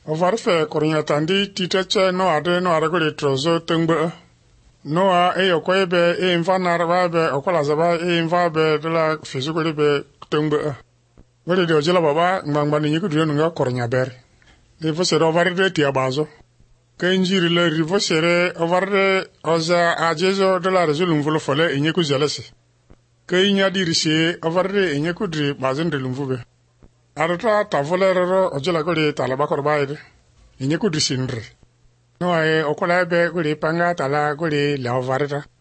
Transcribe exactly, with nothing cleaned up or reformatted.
Ovar fe kornya tandi titeche no ade no ade gole trozo tengbe. No a e yokwe be e inva narba be okola zaba e inva be de la fizikole be tengbe. Gole de ojela baba ngangba ni yiku dure nga kornya ber. De fosere ovar de tia bazo. Ke njiri le rivosere ovar de oza ajezo de la rezulum volo fole inyeku zelese. Ke inya dirisi ovar de inyeku dri bazin de lumvube. Arata tavolero ojela gole talaba korbaide inyeku disindre no ay okola be gole panga tala gole la varita